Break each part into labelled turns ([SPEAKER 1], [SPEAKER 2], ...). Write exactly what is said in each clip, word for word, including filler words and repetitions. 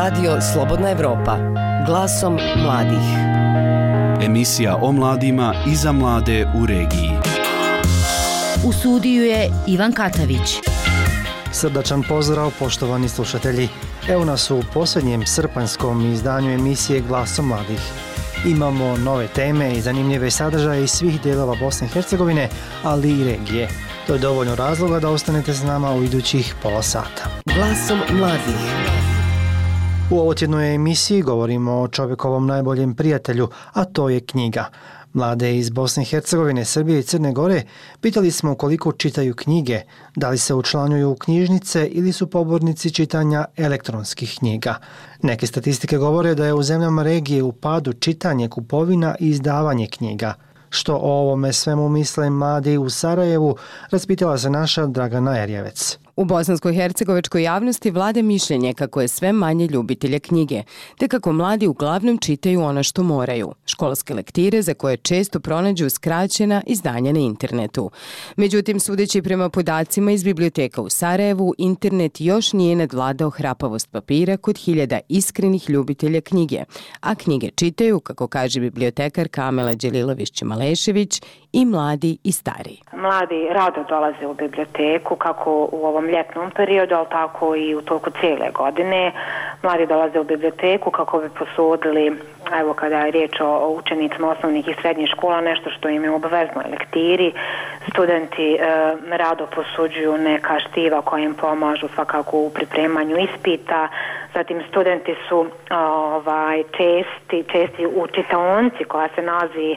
[SPEAKER 1] Radio Slobodna Evropa, glasom mladih.
[SPEAKER 2] Emisija o mladima i za mlade u regiji.
[SPEAKER 3] U studiju je Ivan Katavić.
[SPEAKER 4] Srdačan pozdrav, poštovani slušatelji. Evo nas u posljednjem srpanjskom izdanju emisije Glasom mladih. Imamo nove teme i zanimljive sadržaje iz svih dijelova Bosne i Hercegovine, ali i regije. To je dovoljno razloga da ostanete s nama u idućih pola sata.
[SPEAKER 1] Glasom mladih.
[SPEAKER 4] U ovotjednoj emisiji govorimo o čovjekovom najboljem prijatelju, a to je knjiga. Mlade iz Bosne i Hercegovine, Srbije i Crne Gore pitali smo koliko čitaju knjige, da li se učlanjuju u knjižnice ili su pobornici čitanja elektronskih knjiga. Neke statistike govore da je u zemljama regije u padu čitanje, kupovina i izdavanje knjiga. Što o ovome svemu misle mladi u Sarajevu, raspitala se naša Dragana Erjevec.
[SPEAKER 5] U bosansko-hercegovačkoj javnosti vlada mišljenje kako je sve manje ljubitelja knjige, te kako mladi uglavnom čitaju ono što moraju, školske lektire za koje često pronađu skraćena izdanja na internetu. Međutim, sudeći prema podacima iz biblioteka u Sarajevu, internet još nije nadvladao hrapavost papira kod hiljada iskrenih ljubitelja knjige, a knjige čitaju, kako kaže bibliotekarka Amela Đelilović-Malešević, i mladi i stari.
[SPEAKER 6] Mladi rado dolaze u biblioteku, kako u ovom ljetnom periodu, ali tako i u toku cijele godine. Mladi dolaze u biblioteku kako bi posudili, evo kada je riječ o učenicima osnovnih i srednjih škola, nešto što im je obavezno lektiri. Studenti e, rado posuđuju neka štiva koja im pomažu svakako u pripremanju ispita. Zatim studenti su ovaj, česti, česti u čitaonici koja se nalazi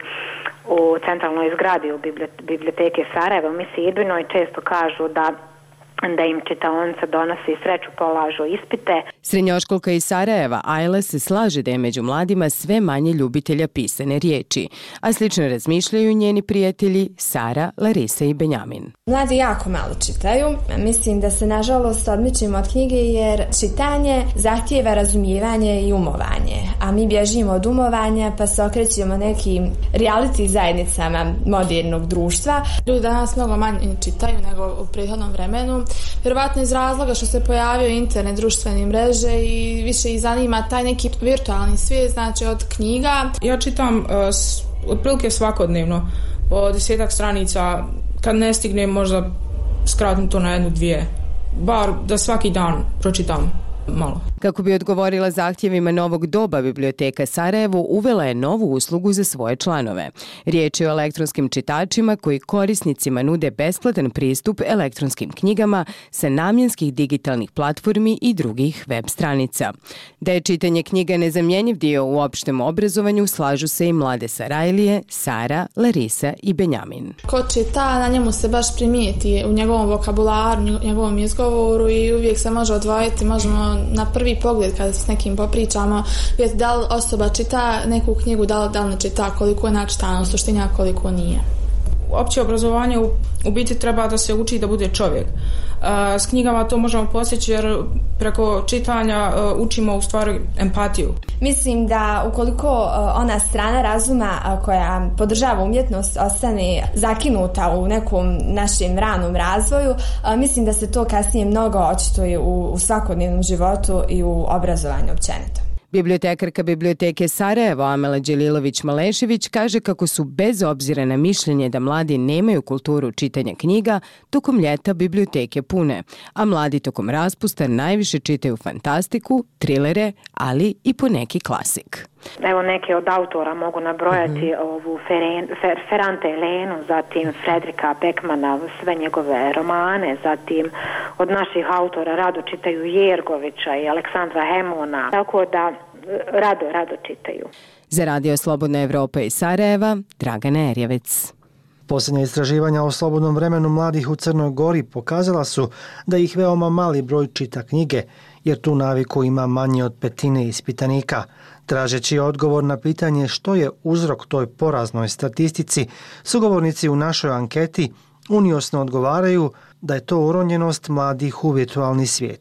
[SPEAKER 6] u centralnoj zgradi u biblioteke Sarajeva, mi se Idbino, i često kažu da da im čitaonica donosi sreću, polažu ispite.
[SPEAKER 5] Srednjoškolka iz Sarajeva, Ajla, se slaže da je među mladima sve manje ljubitelja pisane riječi, a slično razmišljaju njeni prijatelji Sara, Larisa i Benjamin.
[SPEAKER 7] Mladi jako malo čitaju. Mislim da se nažalost odmičimo od knjige jer čitanje zahtijeva razumijevanje i umovanje, a mi bježimo od umovanja pa se okrećemo nekim reality zajednicama modernog društva.
[SPEAKER 8] Ljudi danas mnogo manje čitaju nego u prethodnom vremenu. Vjerovatno iz razloga što se pojavio internet, društvene mreže i više ih zanima taj neki virtualni svijet, znači od knjiga.
[SPEAKER 9] Ja čitam uh, s, otprilike svakodnevno po desetak stranica, kad ne stignem možda skratim to na jednu, dvije. Bar da svaki dan pročitam malo.
[SPEAKER 5] Kako bi odgovorila zahtjevima novog doba, biblioteka Sarajevo uvela je novu uslugu za svoje članove. Riječ je o elektronskim čitačima koji korisnicima nude besplatan pristup elektronskim knjigama sa namjenskih digitalnih platformi i drugih web stranica. Da je čitanje knjiga nezamjenjiv dio u opštem obrazovanju, slažu se i mlade Sarajlije, Sara, Larisa i Benjamin.
[SPEAKER 8] Ko čita, na njemu se baš primijeti u njegovom vokabularu, njegovom izgovoru i uvijek se može odvojiti, možemo na prvi pogled kada s nekim popričamo, vidjeti da li osoba čita neku knjigu, da li, da li ne čita, koliko je načitano, suštinja koliko nije.
[SPEAKER 9] Opće obrazovanje u, u biti treba da se uči da bude čovjek. Uh, s knjigama to možemo postići jer preko čitanja uh, učimo u stvari empatiju.
[SPEAKER 7] Mislim da ukoliko uh, ona strana razuma uh, koja podržava umjetnost ostane zakinuta u nekom našem ranom razvoju, uh, mislim da se to kasnije mnogo očituje u, u svakodnevnom životu i u obrazovanju općenito.
[SPEAKER 5] Bibliotekarka biblioteke Sarajevo Amela Đelilović-Malešević kaže kako su bez obzira na mišljenje da mladi nemaju kulturu čitanja knjiga, tokom ljeta biblioteke pune, a mladi tokom raspusta najviše čitaju fantastiku, trilere, ali i poneki klasik.
[SPEAKER 6] Evo neke od autora mogu nabrojati mm-hmm. ovu Feren, Fer, Ferrante Elenu, zatim Fredrika Beckmana, sve njegove romane, zatim od naših autora rado čitaju Jergovića i Aleksandra Hemona, tako da rado, rado čitaju.
[SPEAKER 5] Za Radio Slobodna Evropa iz Sarajeva, Dragana Erjevec.
[SPEAKER 4] Posljednja istraživanja o slobodnom vremenu mladih u Crnoj Gori pokazala su da ih veoma mali broj čita knjige, jer tu naviku ima manje od petine ispitanika. Tražeći odgovor na pitanje što je uzrok toj poraznoj statistici, sugovornici u našoj anketi uniosno odgovaraju da je to uronjenost mladih u virtualni svijet.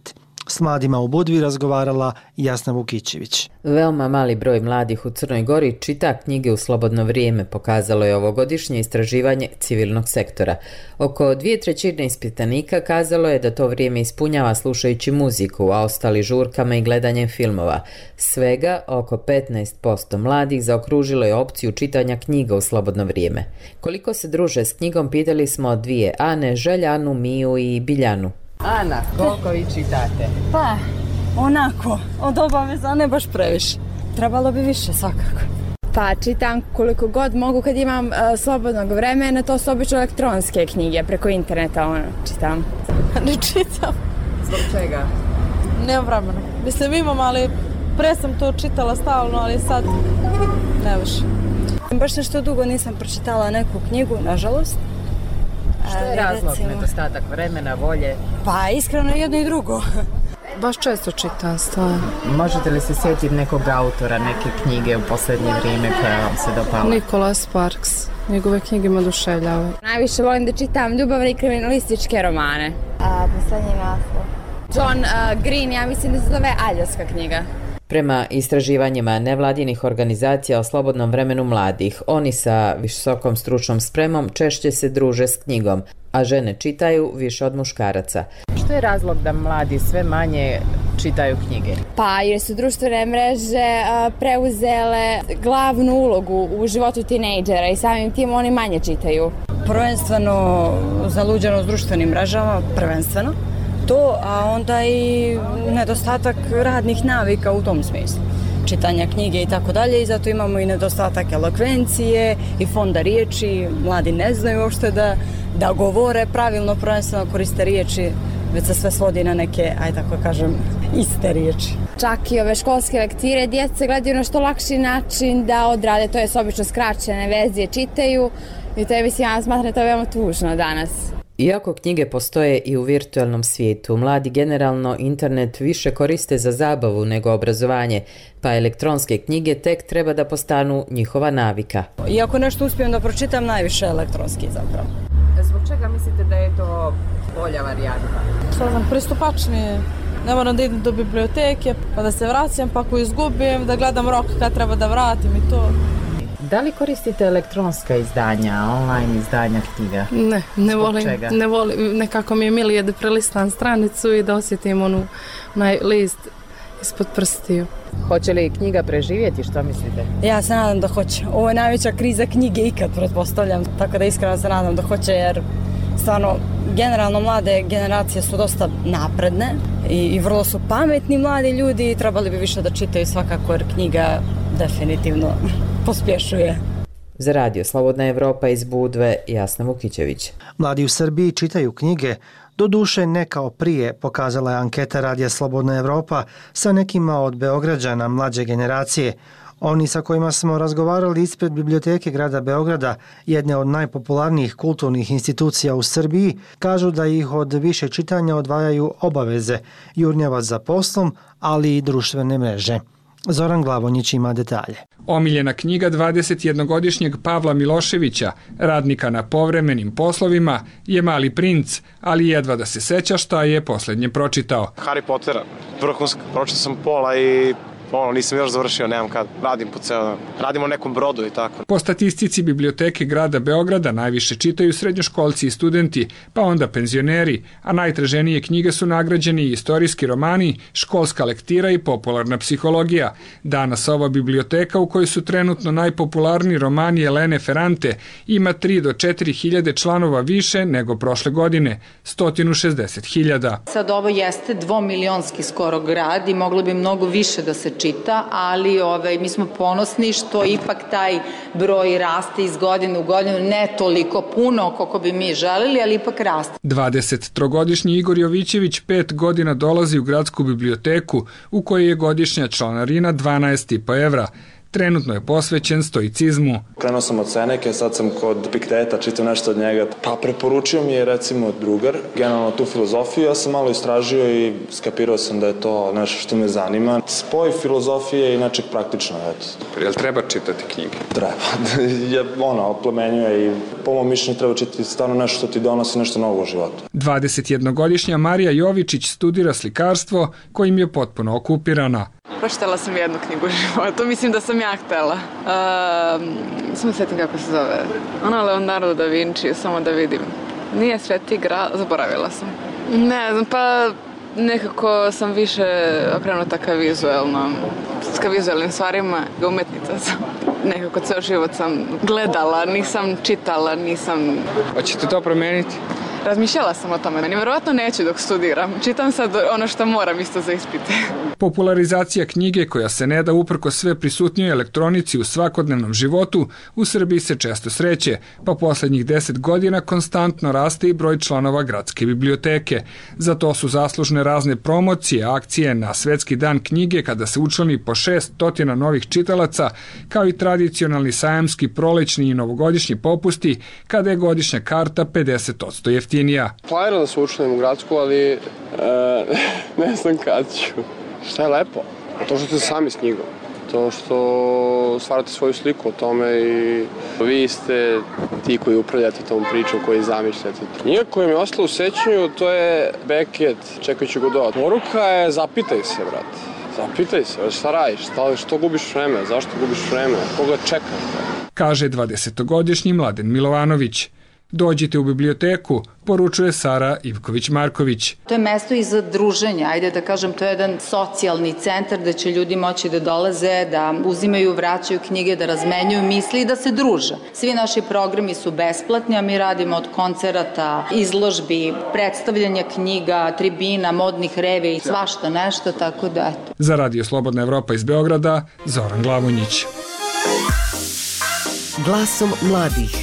[SPEAKER 4] S mladima u Budvi razgovarala Jasna Vukićević.
[SPEAKER 10] Veoma mali broj mladih u Crnoj Gori čita knjige u slobodno vrijeme, pokazalo je ovogodišnje istraživanje civilnog sektora. Oko dvije trećine ispitanika kazalo je da to vrijeme ispunjava slušajući muziku, a ostali žurkama i gledanjem filmova. Svega oko petnaest posto mladih zaokružilo je opciju čitanja knjiga u slobodno vrijeme. Koliko se druže s knjigom, pitali smo dvije Ane, Željanu, Miju i Biljanu.
[SPEAKER 11] Ana, koliko vi čitate?
[SPEAKER 12] Pa, onako, od obaveza ne baš previše. Trebalo bi više svakako.
[SPEAKER 7] Pa čitam koliko god mogu kad imam uh, slobodnog vremena, to su obično elektronske knjige, preko interneta ono, čitam.
[SPEAKER 12] Ne čitam.
[SPEAKER 10] Zbog čega?
[SPEAKER 12] Nemam vremena. Mislim imam, ali pre sam to čitala stalno, ali sad ne više. Baš nešto dugo nisam pročitala neku knjigu, nažalost.
[SPEAKER 10] Što je razlog? Recimo, nedostatak vremena, volje?
[SPEAKER 12] Pa iskreno jedno i drugo.
[SPEAKER 9] Baš često čitam stvarno.
[SPEAKER 10] Možete li se sjetiti nekog autora, neke knjige u posljednje vrijeme koja vam se dopala?
[SPEAKER 9] Nicholas Sparks. Njegove knjige me oduševljavaju.
[SPEAKER 7] Najviše volim da čitam ljubavne i kriminalističke romane.
[SPEAKER 12] A posljednji naslov?
[SPEAKER 7] John uh, Green, ja mislim da se zove Aljaska knjiga.
[SPEAKER 10] Prema istraživanjima nevladinih organizacija o slobodnom vremenu mladih, oni sa visokom stručnom spremom češće se druže s knjigom, a žene čitaju više od muškaraca. Što je razlog da mladi sve manje čitaju knjige?
[SPEAKER 7] Pa jer su društvene mreže uh, preuzele glavnu ulogu u životu tinejdžera i samim tim oni manje čitaju.
[SPEAKER 12] Prvenstveno zaluđeno s društvenim mrežama, prvenstveno. To, a onda i nedostatak radnih navika u tom smislu. Čitanja knjige i tako dalje i zato imamo i nedostatak elokvencije i fonda riječi. Mladi ne znaju uopšte da, da govore pravilno, prvenstveno koriste riječi, već se sve svodi na neke, aj tako kažem, iste riječi.
[SPEAKER 7] Čak i ove školske lektire djeca gledaju na što lakši način da odrade, to je obično skraćene verzije čitaju i to je, mislim, ja smatram to veoma tužno danas.
[SPEAKER 10] Iako knjige postoje i u virtualnom svijetu, mladi generalno internet više koriste za zabavu nego obrazovanje, pa elektronske knjige tek treba da postanu njihova navika.
[SPEAKER 12] Iako nešto uspijem da pročitam, najviše elektronski zapravo.
[SPEAKER 10] Zbog čega mislite da je to bolja varijanta?
[SPEAKER 12] Što znam, pristupačnije. Ne moram da idem do biblioteke, pa da se vraćam, pa ako izgubim, da gledam rok kad treba da vratim i to.
[SPEAKER 10] Da li koristite elektronska izdanja, online izdanja knjiga?
[SPEAKER 9] Ne, ne volim, ne volim. Nekako mi je milije da prelistam stranicu i da osjetim onu, onaj list ispod prstiju.
[SPEAKER 10] Hoće li knjiga preživjeti, što mislite?
[SPEAKER 12] Ja se nadam da hoće. Ovo je najveća kriza knjige ikad, pretpostavljam. Tako da iskreno se nadam da hoće, jer stvarno, generalno mlade generacije su dosta napredne i, i vrlo su pametni mladi ljudi i trebali bi više da čitaju svakako, jer knjiga definitivno pospješuje.
[SPEAKER 10] Za radio Slobodna Evropa iz Budve, Jasna Vukićević.
[SPEAKER 4] Mladi u Srbiji čitaju knjige, doduše ne kao prije, pokazala je anketa radija Slobodna Evropa sa nekima od Beograđana mlađe generacije. Oni sa kojima smo razgovarali ispred Biblioteke grada Beograda, jedne od najpopularnijih kulturnih institucija u Srbiji, kažu da ih od više čitanja odvajaju obaveze, jurnjavac za poslom, ali i društvene mreže. Zoran Glavonjić ima detalje.
[SPEAKER 13] Omiljena knjiga dvadesetjednogodišnjeg Pavla Miloševića, radnika na povremenim poslovima, je Mali princ, ali jedva da se seća šta je posljednje pročitao.
[SPEAKER 14] Harry Pottera, vrhunski, pročitao sam pola i ono, nisam još završio, nemam kad, radim po ceo dan. Radimo na nekom brodu i tako.
[SPEAKER 13] Po statistici Biblioteke grada Beograda najviše čitaju srednjoškolci i studenti, pa onda penzioneri, a najtraženije knjige su nagrađeni istorijski romani, školska lektira i popularna psihologija. Danas ova biblioteka, u kojoj su trenutno najpopularniji romani Elene Ferrante, ima tri do četiri hiljade članova više nego prošle godine, sto šezdeset hiljada.
[SPEAKER 15] Sad ovo jeste dvomilionski skoro grad i moglo bi mnogo više da se čita, ali ovaj, mi smo ponosni što ipak taj broj raste iz godine u godinu, ne toliko puno koliko bi mi želeli, ali ipak raste.
[SPEAKER 13] dvadesettrogodišnji Igor Jovićević pet godina dolazi u gradsku biblioteku, u kojoj je godišnja članarina dvanaest i po evra. Trenutno je posvećen stoicizmu.
[SPEAKER 16] Krenuo sam od Seneke, sad sam kod Epikteta, čitam nešto od njega. Pa preporučio mi je recimo drugar, generalno tu filozofiju, ja sam malo istražio i skapirao sam da je to nešto što me zanima. Spoj filozofije i nečeg praktično, eto.
[SPEAKER 13] Jel treba čitati knjige?
[SPEAKER 16] Treba. je, ono, oplemenjuje i po mom mišljenju treba čitati stvarno nešto što ti donosi nešto novo u životu.
[SPEAKER 13] dvadesetjednogodišnja Marija Jovičić studira slikarstvo kojim je potpuno okupirana.
[SPEAKER 17] Pročitala sam jednu knjigu u životu, mislim da sam ja htela. Uh, samo setim kako se zove. Ona Leonardo da Vinci, samo da vidim. Nije Sveti Gral, zaboravila sam. Ne znam, pa nekako sam više okrenuta ka vizualnom, ka vizualnim stvarima, umetnica sam. Nekako ceo život sam gledala, nisam čitala, nisam...
[SPEAKER 13] Hoćete to promeniti?
[SPEAKER 17] Razmišljala sam o tome. Meni verovatno neću dok studiram. Čitam sad ono što moram isto za ispite.
[SPEAKER 13] Popularizacija knjige koja se ne da uprko sve prisutnijoj elektronici u svakodnevnom životu u Srbiji se često sreće, pa poslednjih deset godina konstantno raste i broj članova gradske biblioteke. Za to su zaslužne razne promocije, akcije na Svetski dan knjige kada se učlani po šest stotina novih čitalaca, kao i tradicionalni sajamski prolećni i novogodišnji popusti kada je godišnja karta pedeset posto jeftinija.
[SPEAKER 18] Planiram da se učlanim u gradsku, ali e, ne znam kad ću. Šta je lepo? To što ste sami s knjigom. To što stvarate svoju sliku o tome i vi ste ti koji upravljate tom pričom, koji zamišljate. Knjiga koja mi je ostala u sećanju, to je Beckett, čekajući Godot. Poruka je zapitaj se, brate. Zapitaj se, šta radiš, šta, što gubiš vreme, zašto gubiš vreme, koga čekaš?
[SPEAKER 13] Kaže dvadesetogodišnji Mladen Milovanović. Dođite u biblioteku, poručuje Sara Ivković-Marković.
[SPEAKER 15] To je mesto i za druženje, ajde da kažem, to je jedan socijalni centar gde će ljudi moći da dolaze, da uzimaju, vraćaju knjige, da razmenjuju misli i da se druže. Svi naši programi su besplatni, a mi radimo od koncerata, izložbi, predstavljanja knjiga, tribina, modnih revija i svašta nešto, tako da eto.
[SPEAKER 13] Za Radio Slobodna Evropa iz Beograda, Zoran Glavonjić.
[SPEAKER 1] Glasom mladih.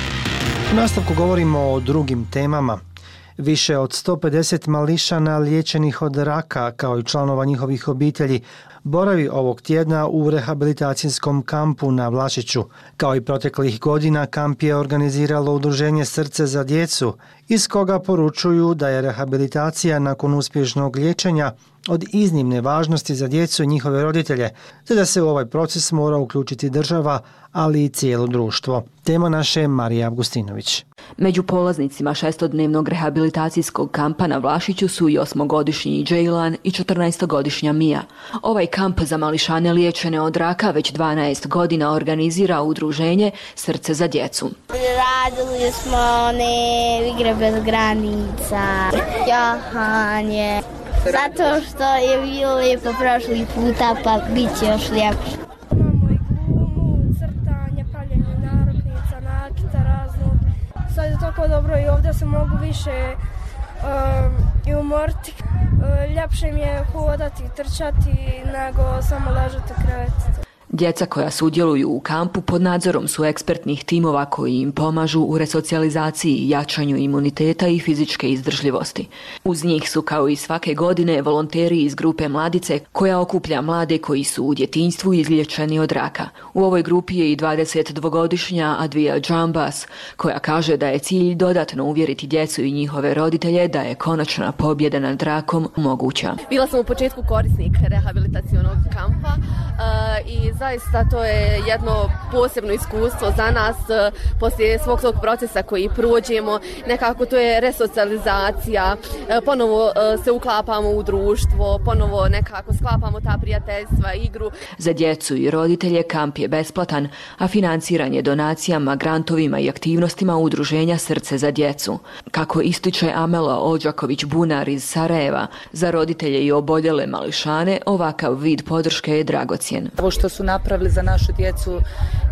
[SPEAKER 4] U nastavku govorimo o drugim temama. Više od sto pedeset mališana liječenih od raka, kao i članova njihovih obitelji, boravi ovog tjedna u rehabilitacijskom kampu na Vlašiću. Kao i proteklih godina, kamp je organiziralo udruženje Srce za djecu, iz koga poručuju da je rehabilitacija nakon uspješnog liječenja od iznimne važnosti za djecu i njihove roditelje, te da se u ovaj proces mora uključiti država, ali i cijelo društvo. Tema naše je Marija Avgustinović.
[SPEAKER 19] Među polaznicima šestodnevnog rehabilitacijskog kampa na Vlašiću su i osmogodišnji Džejlan i četrnaestogodišnja Mija. Ovaj kamp za mališane liječene od raka već dvanaest godina organizira udruženje Srce za djecu.
[SPEAKER 20] Radili smo one igre bez granica, jahanje, zato što je bilo lijepo prošli puta, pa bit će još ljepše.
[SPEAKER 21] Imamo i glumu, crtanje, pravljenje narukvica, nakita raznog. Sad je tako dobro i ovdje se mogu više um, i umoriti. Uh, ljepše mi je hodati, trčati nego samo ležati u krevetu.
[SPEAKER 19] Djeca koja sudjeluju u kampu pod nadzorom su ekspertnih timova koji im pomažu u resocijalizaciji i jačanju imuniteta i fizičke izdržljivosti. Uz njih su kao i svake godine volonteri iz grupe Mladice koja okuplja mlade koji su u djetinjstvu izliječeni od raka. U ovoj grupi je i dvadesetdvogodišnja Advija Džambas koja kaže da je cilj dodatno uvjeriti djecu i njihove roditelje da je konačna pobjeda nad rakom moguća.
[SPEAKER 22] Bila sam u početku korisnik rehabilitacionog kampa uh, i zaista to je jedno posebno iskustvo za nas poslije svog tog procesa koji prođemo. Nekako to je resocijalizacija, ponovo se uklapamo u društvo, ponovo nekako sklapamo ta prijateljstva, igru.
[SPEAKER 19] Za djecu i roditelje kamp je besplatan, a financiran je donacijama, grantovima i aktivnostima udruženja Srce za djecu. Kako ističe Amela Ođaković-Bunar iz Sarajeva, za roditelje i oboljele mališane ovakav vid podrške je dragocjen.
[SPEAKER 23] Ovo što su napravili za našu djecu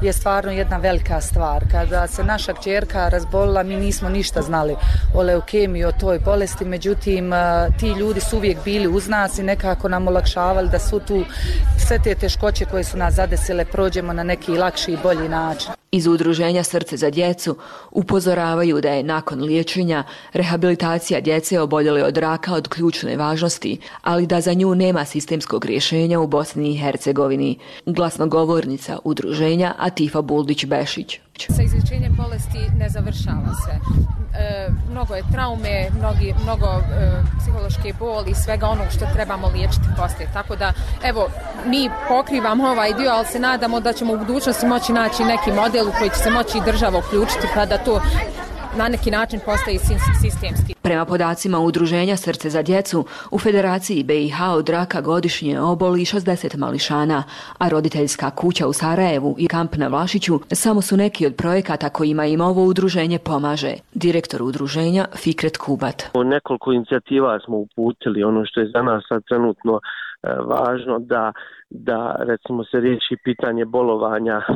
[SPEAKER 2] je stvarno jedna velika stvar. Kada se naša kćerka razbolila, mi nismo ništa znali o leukemiji, o toj bolesti, međutim ti ljudi su uvijek bili uz nas i nekako nam olakšavali da su tu sve te teškoće koje su nas zadesile prođemo na neki lakši i bolji način.
[SPEAKER 19] Iz Udruženja Srce za djecu upozoravaju da je nakon liječenja rehabilitacija djece oboljele od raka od ključne važnosti, ali da za nju nema sistemskog rješenja u Bosni i Hercegovini. Glasnogovornica udruženja Atifa Buldić-Bešić.
[SPEAKER 3] Sa izlječenjem bolesti ne završava se. E, mnogo je traume, mnogi, mnogo e, psihološke boli i svega onog što trebamo liječiti poslije. Tako da, evo, mi pokrivamo ovaj dio, ali se nadamo da ćemo u budućnosti moći naći neki model u koji će se moći i država uključiti pa da to na neki način postaje sistemski.
[SPEAKER 19] Prema podacima Udruženja Srce za djecu, u Federaciji B i H od raka godišnje oboli šezdeset mališana, a roditeljska kuća u Sarajevu i kamp na Vlašiću samo su neki od projekata kojima im ovo udruženje pomaže. Direktor udruženja Fikret Kubat.
[SPEAKER 23] Nekoliko inicijativa smo uputili, ono što je za nas sad trenutno e, važno da, da recimo se riješi pitanje bolovanja e,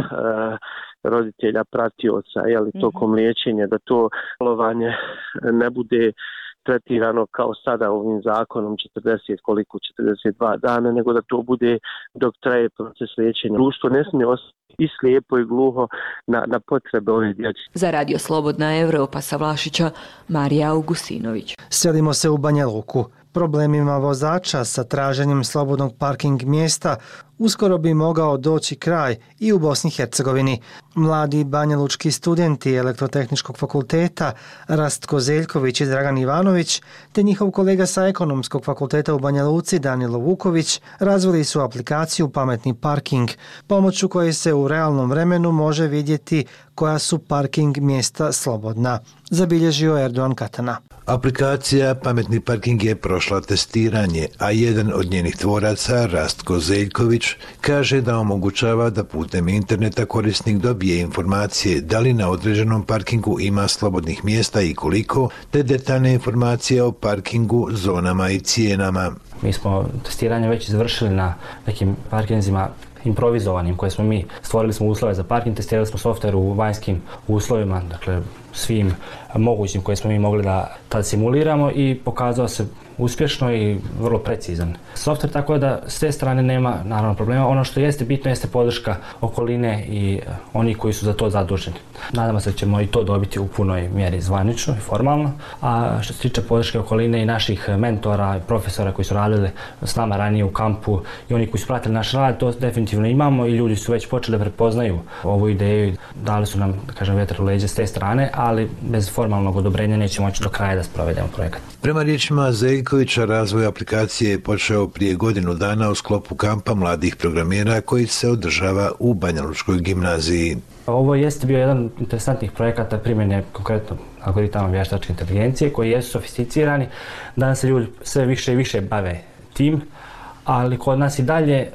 [SPEAKER 23] roditelja pratioca, jeli, tokom liječenja, da to bolovanje ne bude tretirano kao sada ovim zakonom četrdeset, koliko četrdeset dva dana, nego da to bude dok traje proces liječenja. Društvo ne smije ostati i slijepo i gluho na, na potrebe ove djece.
[SPEAKER 19] Za Radio Slobodna Evropa sa Vlašića, Marija Augustinović.
[SPEAKER 4] Selimo se u Banja Luku. Problemima vozača sa traženjem slobodnog parking mjesta uskoro bi mogao doći kraj i u Bosni i Hercegovini. Mladi banjalučki studenti Elektrotehničkog fakulteta Rastko Zeljković i Dragan Ivanović te njihov kolega sa Ekonomskog fakulteta u Banja Luci Danilo Vuković razvili su aplikaciju Pametni parking, pomoću koje se u realnom vremenu može vidjeti koja su parking mjesta slobodna, zabilježio Erdogan Katana.
[SPEAKER 24] Aplikacija Pametni parking je prošla testiranje, a jedan od njenih tvoraca, Rastko Zeljković, kaže da omogućava da putem interneta korisnik dobije informacije da li na određenom parkingu ima slobodnih mjesta i koliko, te detaljne informacije o parkingu, zonama i cijenama.
[SPEAKER 25] Mi smo testiranje već izvršili na nekim parkinzima improvizovanim koje smo mi stvorili smo uslove za parking, testirali smo softver u vanjskim uslovima, dakle svim mogućim koje smo mi mogli da tad simuliramo i pokazao se uspješno i vrlo precizan softver, tako da s te strane nema naravno problema. Ono što jeste bitno jeste podrška okoline i oni koji su za to zaduženi. Nadamo se da ćemo i to dobiti u punoj mjeri zvanično i formalno, a što se tiče podrške okoline i naših mentora i profesora koji su radili s nama ranije u kampu i oni koji su pratili naš rad, to definitivno imamo i ljudi su već počeli da prepoznaju ovu ideju i dali su nam, da kažem, vjetar u leđa s te strane, ali bez formalnog odobrenja nećemo moći do kraja da sprovedemo projekat.
[SPEAKER 24] Prema riječima Zeljkovića, razvoj aplikacije je počeo prije godinu dana u sklopu kampa mladih programera koji se održava u Banjalučkoj gimnaziji.
[SPEAKER 25] Ovo jeste bio jedan interesantnih projekata primjene konkretno algoritama vještačke inteligencije koji jesu sofisticirani. Danas se ljudi sve više i više bave tim, ali kod nas i dalje,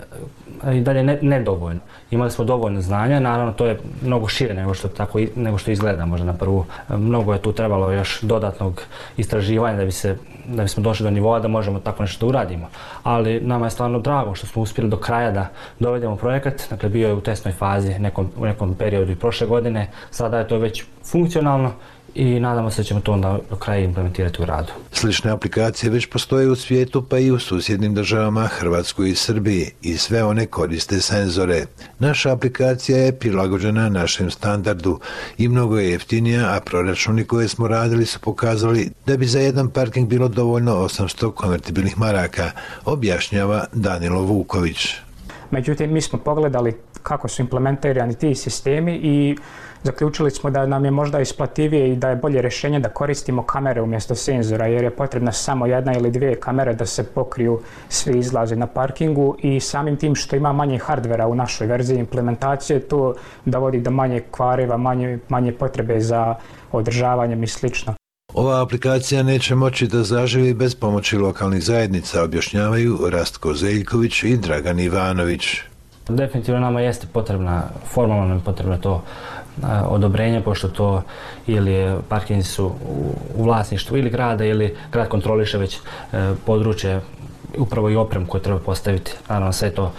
[SPEAKER 25] i dalje ne, nedovoljno. Imali smo dovoljno znanja, naravno to je mnogo šire nego što, tako, nego što izgleda možda na prvu. Mnogo je tu trebalo još dodatnog istraživanja da bi se, da bismo došli do nivoa da možemo tako nešto da uradimo. Ali nama je stvarno drago što smo uspjeli do kraja da dovedemo projekat. Dakle, bio je u testnoj fazi nekom, u nekom periodu i prošle godine. Sada je to već funkcionalno i nadamo se da ćemo to onda do kraja implementirati u radu.
[SPEAKER 24] Slične aplikacije već postoje u svijetu pa i u susjednim državama Hrvatskoj i Srbiji i sve one koriste senzore. Naša aplikacija je prilagođena našem standardu i mnogo je jeftinija, a proračuni koje smo radili su pokazali da bi za jedan parking bilo dovoljno osamsto konvertibilnih maraka, objašnjava Danilo Vuković.
[SPEAKER 26] Međutim, mi smo pogledali kako su implementirani ti sistemi i zaključili smo da nam je možda isplativije i da je bolje rješenje da koristimo kamere umjesto senzora, jer je potrebna samo jedna ili dvije kamere da se pokriju svi izlazi na parkingu i samim tim što ima manje hardvera u našoj verziji implementacije, to dovodi do manje kvareva, manje, manje potrebe za održavanjem i slično.
[SPEAKER 24] Ova aplikacija neće moći da zaživi bez pomoći lokalnih zajednica, objašnjavaju Rastko Zeljković i Dragan Ivanović.
[SPEAKER 25] Definitivno nama jeste potrebna, formalno nam je potrebno to a, odobrenje, pošto to ili parkinzi su u, u vlasništvu ili grada ili grad kontroliše već e, područje, upravo i opremu koju treba postaviti. Naravno sve to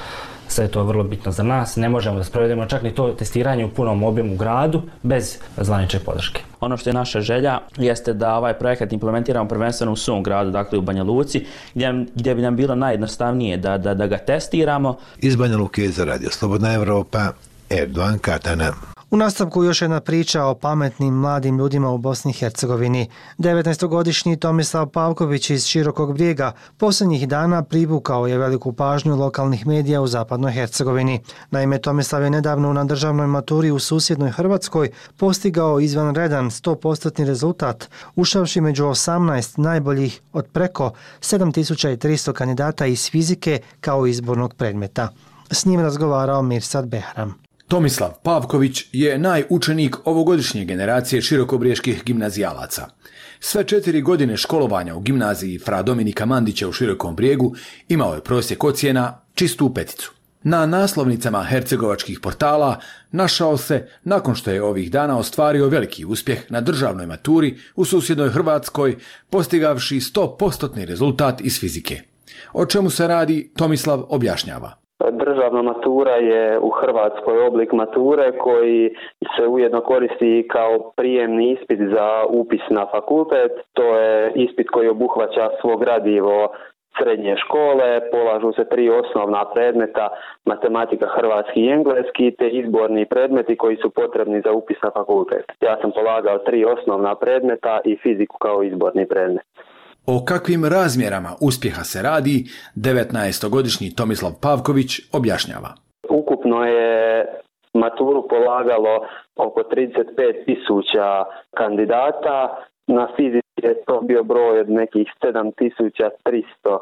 [SPEAKER 25] sve je to vrlo bitno za nas. Ne možemo da sprovedemo čak ni to testiranje u punom obimu u gradu bez zvanične podrške.
[SPEAKER 5] Ono što je naša želja jeste da ovaj projekat implementiramo prvenstveno u svom gradu, dakle u Banja Luci, gdje, gdje bi nam bilo najjednostavnije da, da, da ga testiramo.
[SPEAKER 24] Iz Banja Luke za Radio Slobodna Evropa, Erdogan Katana.
[SPEAKER 4] U nastavku još jedna priča o pametnim mladim ljudima u Bosni i Hercegovini. devetnaestogodišnji Tomislav Pavković iz Širokog Brijega posljednjih dana privukao je veliku pažnju lokalnih medija u zapadnoj Hercegovini. Naime, Tomislav je nedavno na državnoj maturi u susjednoj Hrvatskoj postigao izvanredan sto posto rezultat, ušavši među osamnaest najboljih od preko sedam tisuća tristo kandidata iz fizike kao izbornog predmeta. S njim razgovarao Mirsad Behram.
[SPEAKER 6] Tomislav Pavković je najučenik ovogodišnje generacije širokobrijeških gimnazijalaca. Sve četiri godine školovanja u gimnaziji Fra Dominika Mandića u Širokom Brijegu imao je prosjek ocjena čistu peticu. Na naslovnicama hercegovačkih portala našao se nakon što je ovih dana ostvario veliki uspjeh na državnoj maturi u susjednoj Hrvatskoj, postigavši sto posto rezultat iz fizike. O čemu se radi, Tomislav objašnjava.
[SPEAKER 7] Državna matura je u Hrvatskoj oblik mature koji se ujedno koristi kao prijemni ispit za upis na fakultet. To je ispit koji obuhvaća svo gradivo srednje škole, polažu se tri osnovna predmeta, matematika, hrvatski i engleski, te izborni predmeti koji su potrebni za upis na fakultet. Ja sam polagao tri osnovna predmeta i fiziku kao izborni predmet.
[SPEAKER 6] O kakvim razmjerama uspjeha se radi, devetnaestogodišnji Tomislav Pavković objašnjava.
[SPEAKER 7] Ukupno je maturu polagalo oko trideset pet tisuća kandidata, na fizici je to bio broj od nekih sedam tisuća tristo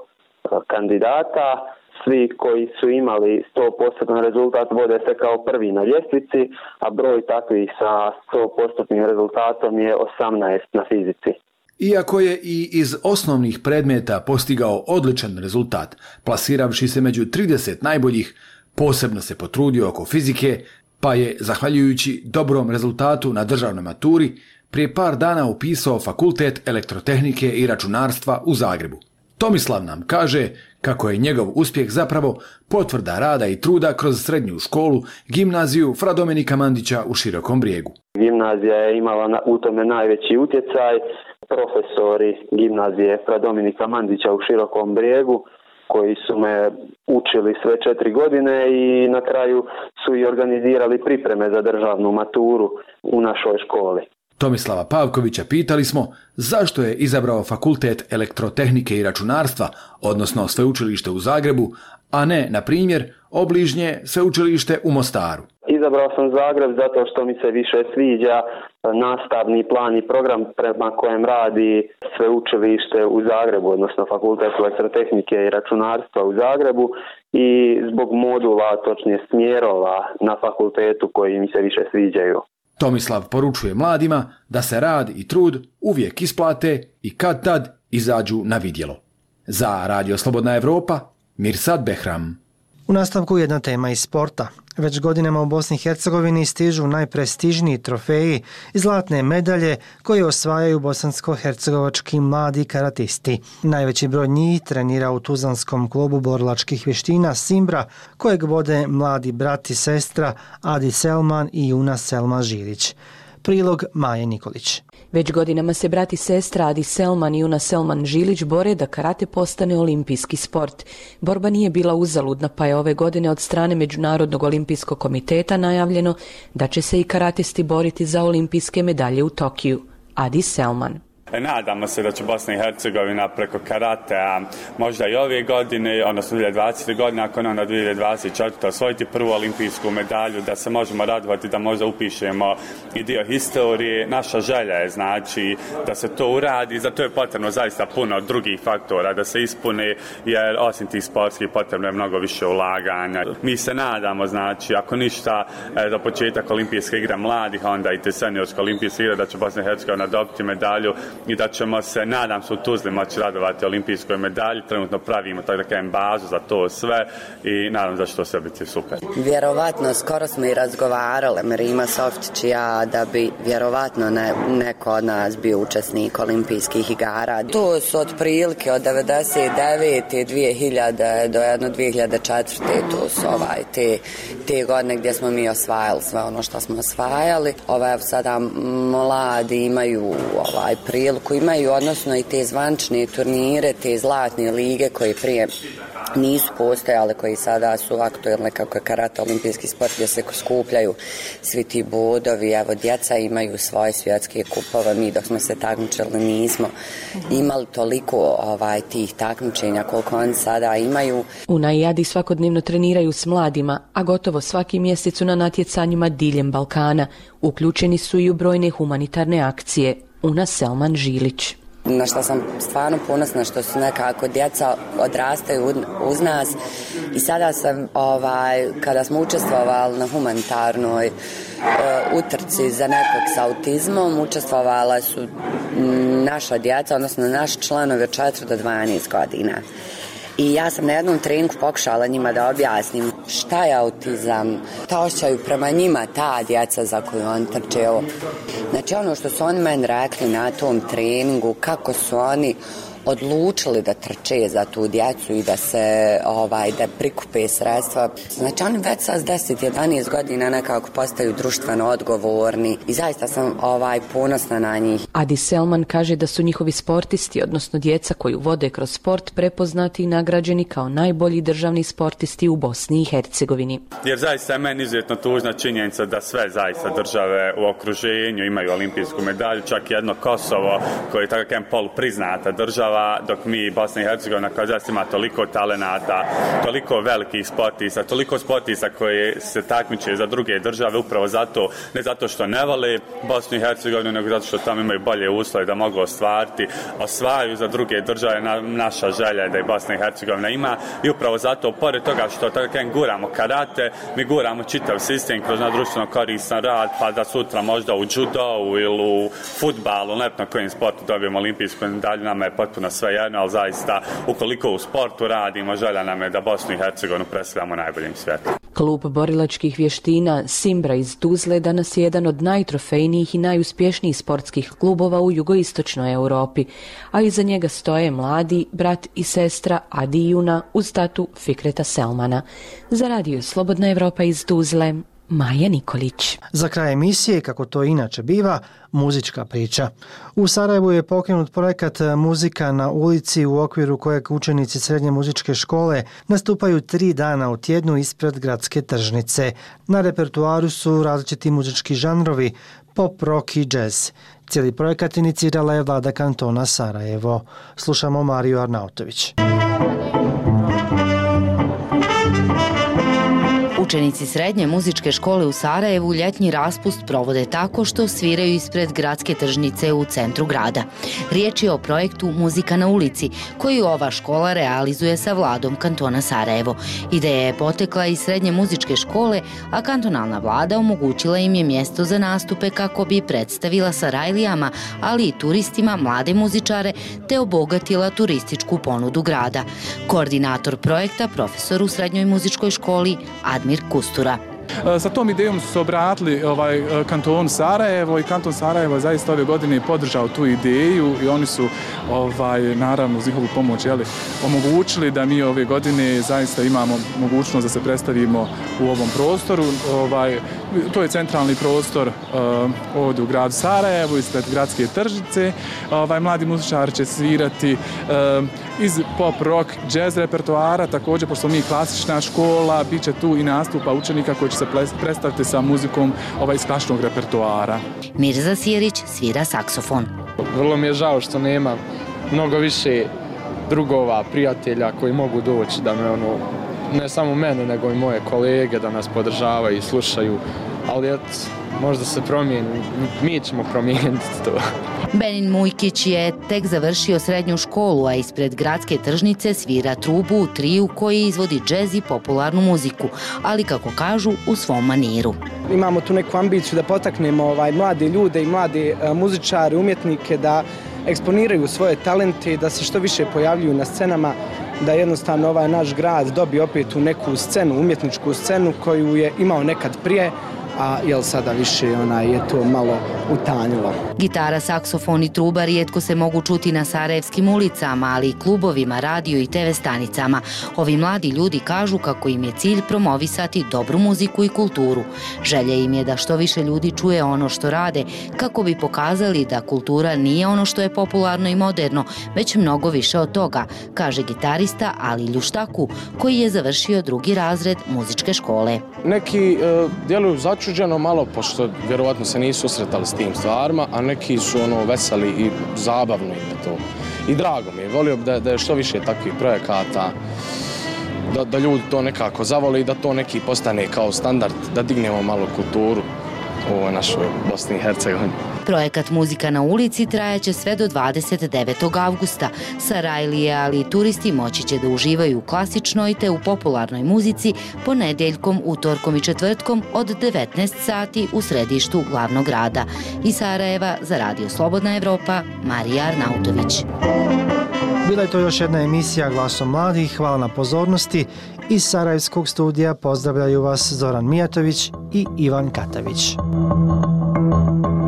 [SPEAKER 7] kandidata. Svi koji su imali sto posto rezultat vode se kao prvi na ljestvici, a broj takvih sa sto posto rezultatom je osamnaest na fizici.
[SPEAKER 6] Iako je i iz osnovnih predmeta postigao odličan rezultat, plasiravši se među trideset najboljih, posebno se potrudio oko fizike, pa je, zahvaljujući dobrom rezultatu na državnoj maturi, prije par dana upisao Fakultet elektrotehnike i računarstva u Zagrebu. Tomislav nam kaže kako je njegov uspjeh zapravo potvrda rada i truda kroz srednju školu, gimnaziju Fra Dominika Mandića u Širokom Brijegu.
[SPEAKER 7] Gimnazija je imala u tome najveći utjecaj. Profesori gimnazije Fra Dominika Mandića u Širokom Brijegu koji su me učili sve četiri godine i na kraju su i organizirali pripreme za državnu maturu u našoj školi.
[SPEAKER 6] Tomislava Pavkovića pitali smo zašto je izabrao Fakultet elektrotehnike i računarstva, odnosno sveučilište u Zagrebu, a ne, na primjer, obližnje sveučilište u Mostaru.
[SPEAKER 7] Izabrao sam Zagreb zato što mi se više sviđa nastavni plan i program prema kojem radi sveučilište u Zagrebu, odnosno Fakultet elektrotehnike i računarstva u Zagrebu, i zbog modula, točnije smjerova na fakultetu koji mi se više sviđaju.
[SPEAKER 6] Tomislav poručuje mladima da se rad i trud uvijek isplate i kad tad izađu na vidjelo. Za Radio Slobodna Evropa, Mirsad Behram.
[SPEAKER 4] U nastavku jedna tema iz sporta. Već godinama u Bosni i Hercegovini stižu najprestižniji trofeji i zlatne medalje koje osvajaju bosansko-hercegovački mladi karatisti. Najveći broj njih trenira u tuzanskom klubu borilačkih vještina Simbra, kojeg vode mladi brat i sestra Adi Selman i Juna Selma Žilić. Prilog Maje Nikolić.
[SPEAKER 8] Već godinama se brat i sestra Adi Selman i Juna Selman Žilić bore da karate postane olimpijski sport. Borba nije bila uzaludna, pa je ove godine od strane Međunarodnog olimpijskog komiteta najavljeno da će se i karatisti boriti za olimpijske medalje u Tokiju. Adi Selman.
[SPEAKER 9] Nadamo se da će Bosna i Hercegovina preko karatea možda i ove godine, odnosno dvije tisuće dvadesete godine, ako ne onda dvije tisuće dvadeset četvrte osvojiti prvu olimpijsku medalju, da se možemo radovati da možda upišemo i dio historije. Naša želja je znači da se to uradi, zato je potrebno zaista puno drugih faktora da se ispune, jer osim tih sportskih potrebno je mnogo više ulaganja. Mi se nadamo, znači, ako ništa za početak olimpijske igre mladih, onda i te seniorske olimpijske igre, da će Bosna i Hercegovina dobiti medalju. i da ćemo se, nadam se, u Tuzli moći radovati olimpijskoj medalji. Trenutno pravimo, tako da kažem, bazu za to sve i nadam se da će to sve biti super.
[SPEAKER 10] Vjerovatno, skoro smo i razgovarali, Merima Softić i ja, da bi vjerovatno ne, neko od nas bio učesnik olimpijskih igara. To su otprilike od devedeset devete dvije hiljade do jedno dvije hiljade četvrte to su ovaj, te, te godine gdje smo mi osvajali sve ono što smo osvajali. Ovaj, sada mladi imaju ovaj, priliku, imaju odnosno i te zvančne turnire, te zlatne lige koje prije nisu postojale, koji sada su aktuelne kako je karate olimpijski sport gdje se skupljaju svi ti bodovi. Evo, djeca imaju svoje svjetske kupove, mi dok smo se takmičili nismo imali toliko ovaj, tih takmičenja koliko oni sada imaju.
[SPEAKER 8] U Najadi svakodnevno treniraju s mladima, a gotovo svaki mjesec su na natjecanjima diljem Balkana. Uključeni su i u brojne humanitarne akcije. Una Selman Žilić.
[SPEAKER 10] Na što sam stvarno ponosna što su nekako djeca odrastaju uz nas i sada sam, ovaj, kada smo učestvovali na humanitarnoj e, utrci za nekog s autizmom, učestvovala su naša djeca, odnosno naši članovi od četiri do dvanaest godina. I ja sam na jednom treningu pokušala njima da objasnim šta je autizam, šta osjećaju prema njima ta djeca za koju on trče. Znači ono što su oni meni rekli na tom treningu, kako su oni odlučili da trče za tu djecu i da se ovaj da prikupe sredstva. Znači oni već sa deset jedanaest godina nekako postaju društveno odgovorni i zaista sam ovaj ponosna na njih.
[SPEAKER 8] Adi Selman kaže da su njihovi sportisti, odnosno djeca koju vode kroz sport, prepoznati i nagrađeni kao najbolji državni sportisti u Bosni i Hercegovini.
[SPEAKER 9] Jer zaista je meni izuzetno tužna činjenica da sve zaista države u okruženju imaju olimpijsku medalju, čak jedno Kosovo koje je tako kažem polupriznata država, dok mi Bosna i Hercegovina kao zaista ima toliko talenata, toliko velikih sportista, toliko sportista koji se takmiče za druge države upravo zato, ne zato što ne vole Bosnu i Hercegovinu, nego zato što tamo imaju bolje uslove da mogu ostvariti, osvajaju za druge države. Na, naša želja je da i Bosna i Hercegovina ima i upravo zato, pored toga što tako kažem guramo karate, mi guramo čitav sistem kroz nadruštveno koristan rad, pa da sutra možda u judovu ili u fudbalu, ne na kojim sportu dobijemo olimpijsku medalju, nama je potpuno sve jedno, ali zaista ukoliko u sportu radimo, želja nam je da Bosnu i Hercegovinu predstavljamo najboljim svijetom.
[SPEAKER 8] Klub borilačkih vještina Simbra iz Tuzle danas je jedan od najtrofejnijih i najuspješnijih sportskih klubova u jugoistočnoj Europi, a iza njega stoje mladi brat i sestra Adi i Una uz tatu Fikreta Selmana. Za radio Slobodna Evropa iz Tuzle, Maja Nikolić.
[SPEAKER 4] Za kraj emisije, kako to inače biva, muzička priča. U Sarajevu je pokrenut projekat Muzika na ulici u okviru kojeg učenici srednje muzičke škole nastupaju tri dana u tjednu ispred gradske tržnice. Na repertuaru su različiti muzički žanrovi, pop, rock i jazz. Cijeli projekat inicirala je vlada kantona Sarajevo. Slušamo Mariju Arnautović.
[SPEAKER 11] Učenici srednje muzičke škole u Sarajevu ljetnji raspust provode tako što sviraju ispred gradske tržnice u centru grada. Riječ je o projektu Muzika na ulici, koju ova škola realizuje sa vladom kantona Sarajevo. Ideja je potekla iz srednje muzičke škole, a kantonalna vlada omogućila im je mjesto za nastupe kako bi predstavila Sarajlijama, ali i turistima mlade muzičare, te obogatila turističku ponudu grada. Koordinator projekta, profesor u srednjoj muzičkoj školi Admir Kustura.
[SPEAKER 12] Sa tom idejom su se obratili ovaj, kanton Sarajevo i kanton Sarajevo je zaista ove godine podržao tu ideju i oni su ovaj, naravno uz njihovu pomoć jeli, omogućili da mi ove godine zaista imamo mogućnost da se predstavimo u ovom prostoru. Ovaj, to je centralni prostor uh, ovdje u gradu Sarajevu ispred gradske tržnice. Ovaj, mladi muzičari će svirati uh, iz pop, rock, jazz repertoara, također pošto mi klasična škola, bit će tu i nastupa učenika koji će se predstaviti sa muzikom ovaj, iz klasičnog repertoara.
[SPEAKER 11] Mirza Sjerić svira saksofon.
[SPEAKER 14] Vrlo mi je žao što nema mnogo više drugova, prijatelja koji mogu doći da me ono, ne samo mene nego i moje kolege da nas podržavaju i slušaju, ali et, možda se promijeni, mi ćemo promijeniti to.
[SPEAKER 11] Benin Mujkić je tek završio srednju školu, a ispred gradske tržnice svira trubu u triju koji izvodi džez i popularnu muziku, ali kako kažu u svom maniru.
[SPEAKER 16] Imamo tu neku ambiciju da potaknemo ovaj, mlade ljude i mlade uh, muzičare, umjetnike da
[SPEAKER 1] eksponiraju svoje talente, da se što više pojavljuju na scenama, da jednostavno ovaj naš grad dobije opet tu neku scenu, umjetničku scenu koju je imao nekad prije, a jel sada više ona je to malo utanjilo.
[SPEAKER 11] Gitara, saksofon i truba rijetko se mogu čuti na sarajevskim ulicama, ali i klubovima, radio i te ve stanicama. Ovi mladi ljudi kažu kako im je cilj promovisati dobru muziku i kulturu. Želja im je da što više ljudi čuje ono što rade, kako bi pokazali da kultura nije ono što je popularno i moderno, već mnogo više od toga, kaže gitarista Ali Ljuštaku, koji je završio drugi razred muzičke škole.
[SPEAKER 14] Neki e, djeluju začuđeno malo, pošto vjerovatno se nisu susretali s tim stvarima, a neki su ono veseli i zabavno im je to. I drago mi je, volio bi da, da je što više takvih projekata, da, da ljudi to nekako zavole i da to neki postane kao standard, da dignemo malo kulturu u ovoj našoj Bosni i Hercegovini.
[SPEAKER 11] Projekat Muzika na ulici trajaće sve do dvadeset devetog avgusta. Sarajlije, ali i turisti moći će da uživaju u klasičnoj te u popularnoj muzici ponedjeljkom, utorkom i četvrtkom od devetnaest sati u središtu glavnog grada. Iz Sarajeva za Radio Slobodna Evropa, Marija Arnautović.
[SPEAKER 4] Bila je to još jedna emisija Glasom mladih. Hvala na pozornosti. Iz Sarajevskog studija pozdravljaju vas Zoran Mijatović i Ivan Katavić.